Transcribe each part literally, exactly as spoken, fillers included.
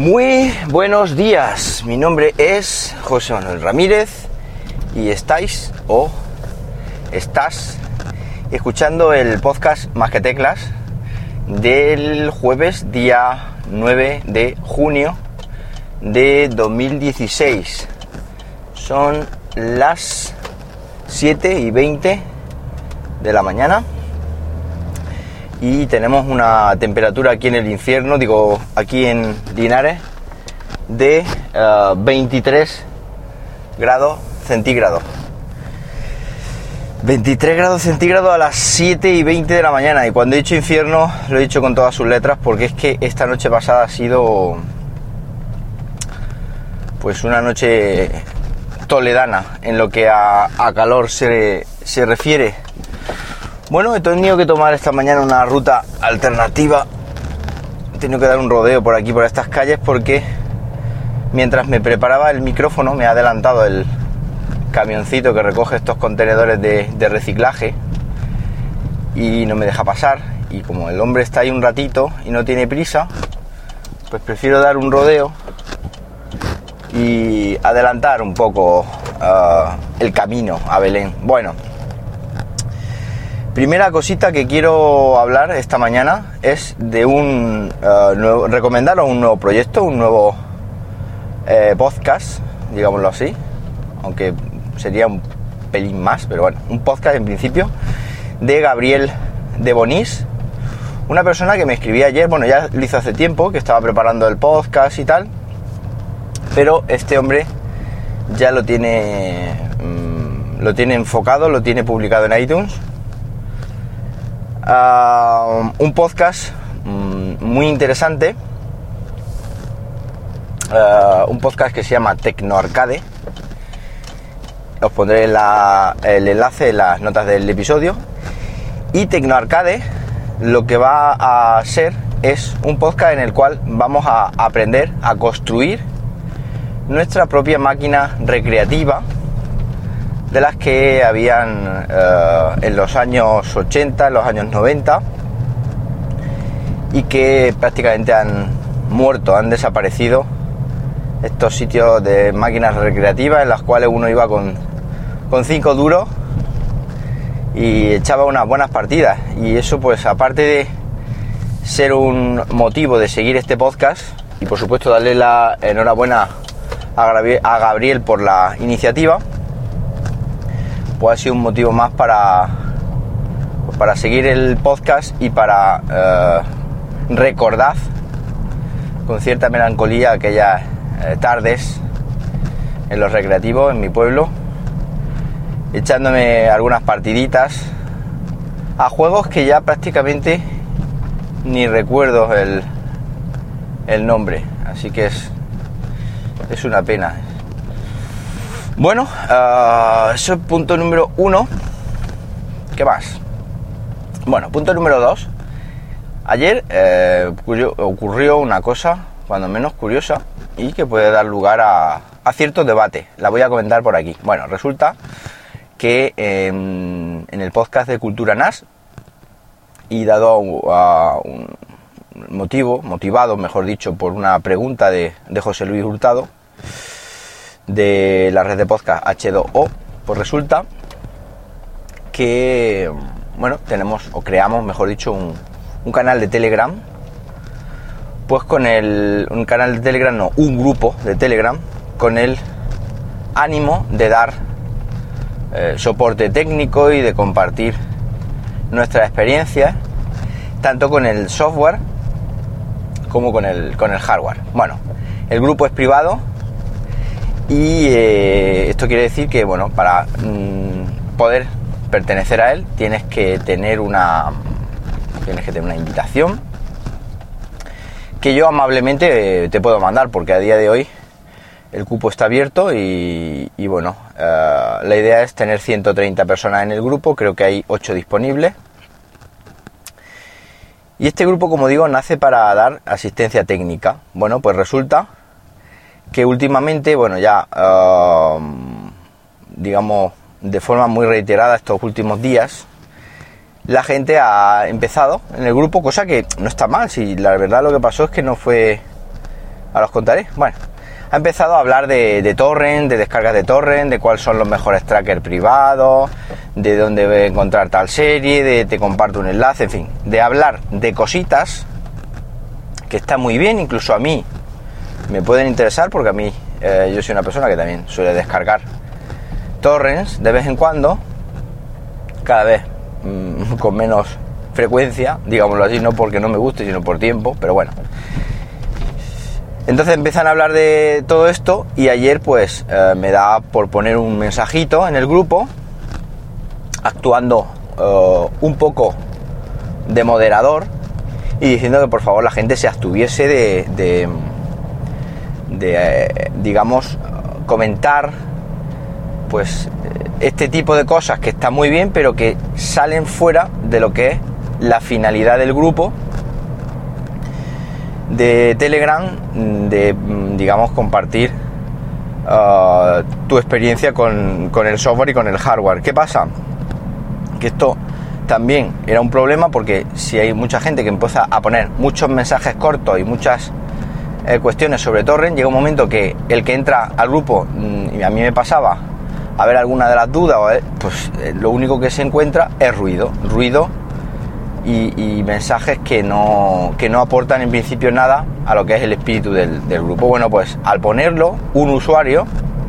Muy buenos días, mi nombre es José Manuel Ramírez y estáis o estás escuchando el podcast Más que Teclas del jueves día nueve de junio de dos mil dieciséis. Son las siete y veinte de la mañana y tenemos una temperatura aquí en el infierno, digo aquí en Linares, de uh, veintitrés grados centígrados. veintitrés grados centígrados a las siete y veinte de la mañana, y cuando he dicho infierno lo he dicho con todas sus letras, porque es que esta noche pasada ha sido pues una noche toledana en lo que a, a calor se, se refiere. Bueno, he tenido que tomar esta mañana una ruta alternativa. He tenido que dar un rodeo por aquí, por estas calles, porque mientras me preparaba el micrófono me ha adelantado el camioncito que recoge estos contenedores de, de reciclaje y no me deja pasar. Y como el hombre está ahí un ratito y no tiene prisa, pues prefiero dar un rodeo y adelantar un poco uh, el camino a Belén. Bueno, primera cosita que quiero hablar esta mañana es de un uh, nuevo, recomendaros un nuevo proyecto, un nuevo eh, podcast, digámoslo así, aunque sería un pelín más, pero bueno, un podcast en principio, de Gabriel de Bonís, una persona que me escribía ayer. Bueno, ya lo hizo hace tiempo, que estaba preparando el podcast y tal, pero este hombre ya lo tiene mmm, lo tiene enfocado, lo tiene publicado en iTunes. Uh, un podcast um, muy interesante, uh, un podcast que se llama Tecnoarcade. Os pondré la, el enlace en las notas del episodio. Y Tecnoarcade lo que va a ser es un podcast en el cual vamos a aprender a construir nuestra propia máquina recreativa, de las que habían uh, en los años ochenta, en los años noventa, y que prácticamente han muerto, han desaparecido estos sitios de máquinas recreativas en las cuales uno iba con, con cinco duros y echaba unas buenas partidas. Y eso, pues, aparte de ser un motivo de seguir este podcast, y por supuesto darle la enhorabuena a Gabriel, a Gabriel por la iniciativa, pues ha sido un motivo más para, pues para seguir el podcast y para eh, recordar con cierta melancolía aquellas eh, tardes en los recreativos en mi pueblo, echándome algunas partiditas a juegos que ya prácticamente ni recuerdo el, el nombre, así que es, es una pena. Bueno, uh, eso es punto número uno. ¿Qué más? Bueno, punto número dos. Ayer eh, ocurrió una cosa, cuando menos curiosa, y que puede dar lugar a, a cierto debate. La voy a comentar por aquí. Bueno, resulta que eh, en el podcast de Cultura N A S, y dado a, a un motivo, motivado, mejor dicho, por una pregunta de, de José Luis Hurtado, de la red de podcast hache dos o, pues resulta que, bueno, tenemos o creamos, mejor dicho, un, un canal de Telegram, pues con el, un canal de Telegram, no, un grupo de Telegram, con el ánimo de dar eh, soporte técnico y de compartir nuestras experiencias, tanto con el software como con el, con el hardware. Bueno, el grupo es privado. Y eh, esto quiere decir que, bueno, para mmm, poder pertenecer a él tienes que tener una tienes que tener una invitación que yo amablemente eh, te puedo mandar, porque a día de hoy el cupo está abierto y, y bueno, uh, la idea es tener ciento treinta personas en el grupo. Creo que hay ocho disponibles. Y este grupo, como digo, nace para dar asistencia técnica. Bueno, pues resulta que últimamente, bueno, ya uh, digamos de forma muy reiterada estos últimos días, la gente ha empezado en el grupo, cosa que no está mal. Si la verdad lo que pasó es que no fue ahora os contaré. Bueno, ha empezado a hablar de, de torrent, de descargas de torrent, de cuáles son los mejores trackers privados, de dónde voy a encontrar tal serie, de te comparto un enlace, en fin, de hablar de cositas que está muy bien, incluso a mí me pueden interesar, porque a mí eh, yo soy una persona que también suele descargar torrents de vez en cuando, cada vez mmm, con menos frecuencia, digámoslo así, no porque no me guste, sino por tiempo, pero bueno. Entonces empiezan a hablar de todo esto y ayer pues eh, me da por poner un mensajito en el grupo, actuando eh, un poco de moderador y diciendo que por favor la gente se abstuviese de, de, de eh, digamos, comentar pues este tipo de cosas que están muy bien, pero que salen fuera de lo que es la finalidad del grupo de Telegram, de, digamos, compartir uh, tu experiencia con, con el software y con el hardware. ¿Qué pasa? Que esto también era un problema, porque si hay mucha gente que empieza a poner muchos mensajes cortos y muchas eh, cuestiones sobre torrent, llega un momento que el que entra al grupo, y a mí me pasaba, a ver alguna de las dudas, pues eh, lo único que se encuentra es ruido, ruido y, y mensajes que no, que no aportan en principio nada a lo que es el espíritu del, del grupo. Bueno, pues al ponerlo, un usuario,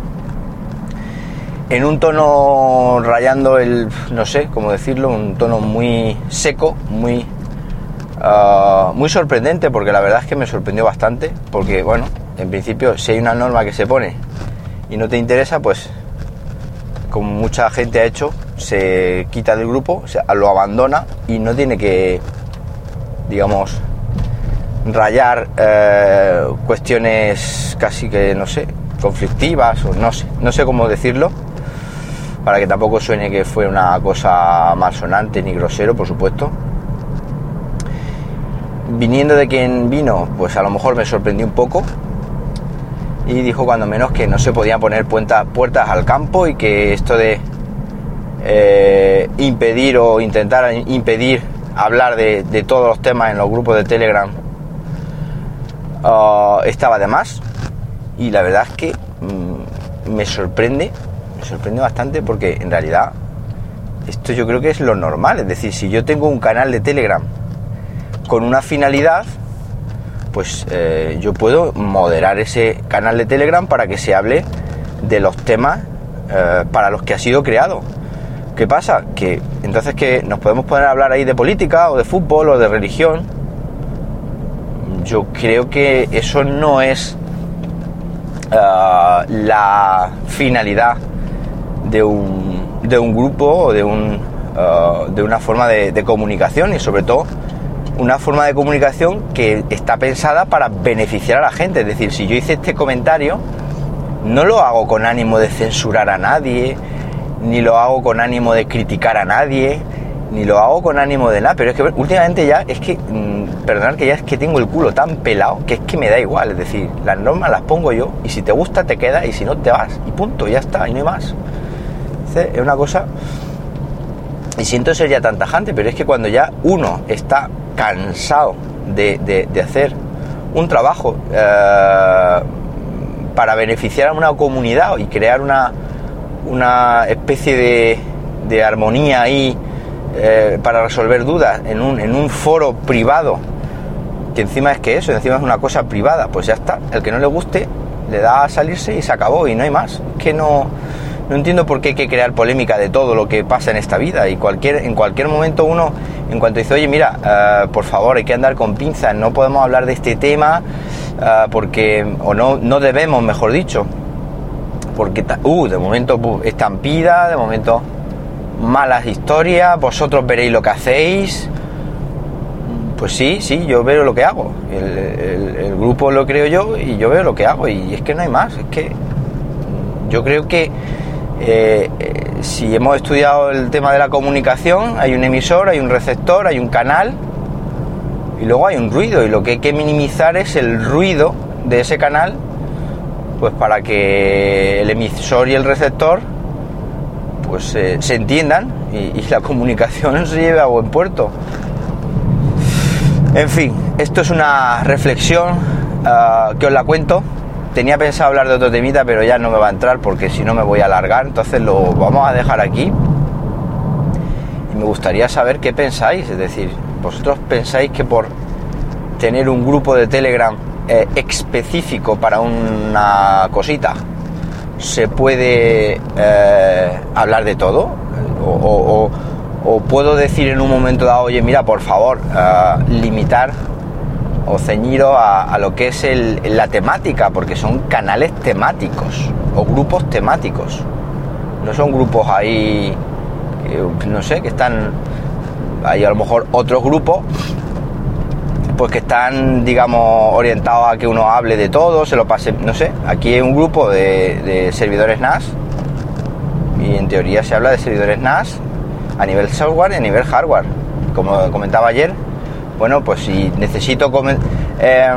en un tono rayando el, no sé cómo decirlo, un tono muy seco, muy, uh, muy sorprendente, porque la verdad es que me sorprendió bastante, porque bueno, en principio si hay una norma que se pone y no te interesa, pues como mucha gente ha hecho, se quita del grupo, o sea, lo abandona y no tiene que, digamos, rayar eh, cuestiones casi que, no sé, conflictivas, o no sé, no sé cómo decirlo, para que tampoco suene que fue una cosa malsonante ni grosero, por supuesto. Viniendo de quien vino, pues a lo mejor me sorprendió un poco, y dijo cuando menos que no se podían poner puertas, puertas al campo, y que esto de eh, impedir o intentar impedir hablar de, de todos los temas en los grupos de Telegram uh, estaba de más. Y la verdad es que mmm, me sorprende, me sorprende bastante, porque en realidad esto yo creo que es lo normal. Es decir, si yo tengo un canal de Telegram con una finalidad, pues eh, yo puedo moderar ese canal de Telegram para que se hable de los temas eh, para los que ha sido creado. ¿Qué pasa? Que entonces que nos podemos poner a hablar ahí de política o de fútbol o de religión. Yo creo que eso no es uh, la finalidad de un, de un grupo o de, un, uh, de una forma de, de comunicación, y sobre todo una forma de comunicación que está pensada para beneficiar a la gente. Es decir, si yo hice este comentario, no lo hago con ánimo de censurar a nadie, ni lo hago con ánimo de criticar a nadie, ni lo hago con ánimo de nada, pero es que últimamente ya es que, mmm, perdonad que ya es que tengo el culo tan pelado que es que me da igual. Es decir, las normas las pongo yo, y si te gusta te quedas, y si no te vas, y punto, ya está, y no hay más. Es una cosa, y siento ser ya tan tajante, pero es que cuando ya uno está cansado de, de, de hacer un trabajo eh, para beneficiar a una comunidad y crear una, una especie de, de armonía ahí eh, para resolver dudas en un, en un foro privado, que encima es que eso, encima es una cosa privada, pues ya está, el que no le guste le da a salirse y se acabó, y no hay más. Es que no, no entiendo por qué hay que crear polémica de todo lo que pasa en esta vida, y cualquier, en cualquier momento uno, en cuanto dice, oye mira, uh, por favor, hay que andar con pinzas, no podemos hablar de este tema, uh, porque, o no, no debemos, mejor dicho, porque, uh, de momento uh, estampida, de momento malas historias, vosotros veréis lo que hacéis. Pues sí, sí, yo veo lo que hago, el, el, el grupo lo creo yo y yo veo lo que hago, y es que no hay más. Es que yo creo que eh, eh, si hemos estudiado el tema de la comunicación, hay un emisor, hay un receptor, hay un canal, y luego hay un ruido, y lo que hay que minimizar es el ruido de ese canal, pues para que el emisor y el receptor pues eh, se entiendan y, y la comunicación se lleve a buen puerto. En fin, esto es una reflexión uh, que os la cuento. Tenía pensado hablar de otro temita, pero ya no me va a entrar porque si no me voy a alargar, entonces lo vamos a dejar aquí. Y me gustaría saber qué pensáis, es decir, vosotros pensáis que por tener un grupo de Telegram eh, específico para una cosita se puede eh, hablar de todo, o, o, o, o puedo decir en un momento dado, oye, mira, por favor, uh, limitar o ceñiros a, a lo que es el, la temática, porque son canales temáticos o grupos temáticos, no son grupos ahí, eh, no sé, que están ahí a lo mejor otros grupos pues que están, digamos, orientados a que uno hable de todo, se lo pase, no sé. Aquí hay un grupo de, de servidores N A S y en teoría se habla de servidores N A S a nivel software y a nivel hardware. Como comentaba ayer, bueno, pues si necesito eh,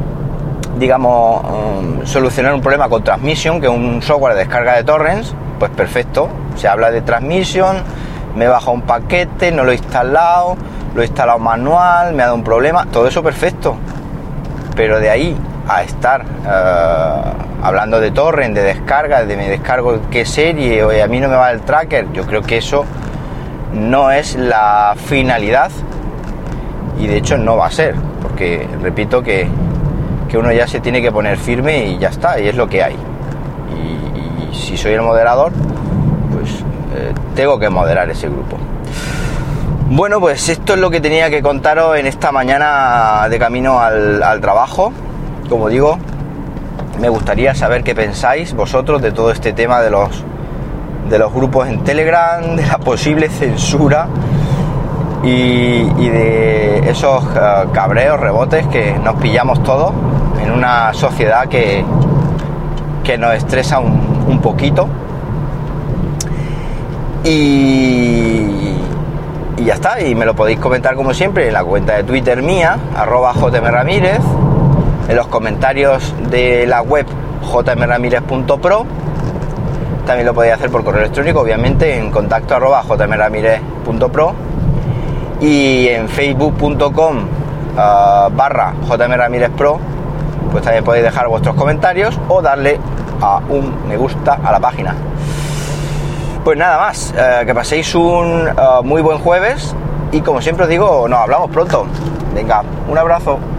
digamos um, solucionar un problema con Transmission, que es un software de descarga de torrents, pues perfecto, se habla de Transmission, me he bajado un paquete, no lo he instalado, lo he instalado manual, me ha dado un problema, todo eso perfecto, pero de ahí a estar uh, hablando de torrent, de descarga, de me descargo qué serie, o a mí no me va el tracker, yo creo que eso no es la finalidad y de hecho no va a ser, porque repito que, que uno ya se tiene que poner firme y ya está, y es lo que hay, y, y si soy el moderador, pues eh, tengo que moderar ese grupo. Bueno, pues esto es lo que tenía que contaros en esta mañana de camino al, al trabajo. Como digo, me gustaría saber qué pensáis vosotros de todo este tema de los de los grupos en Telegram, de la posible censura y, y de esos uh, cabreos, rebotes que nos pillamos todos en una sociedad que, que nos estresa un, un poquito. Y... Y ya está, y me lo podéis comentar como siempre en la cuenta de Twitter mía, arroba jmramírez, en los comentarios de la web j m ramírez punto pro, también lo podéis hacer por correo electrónico, obviamente, en contacto arroba j m ramírez punto pro, y en facebook punto com uh, barra jmramírezpro, pues también podéis dejar vuestros comentarios o darle a un me gusta a la página. Pues nada más, eh, que paséis un uh, muy buen jueves y como siempre os digo, nos hablamos pronto. Venga, un abrazo.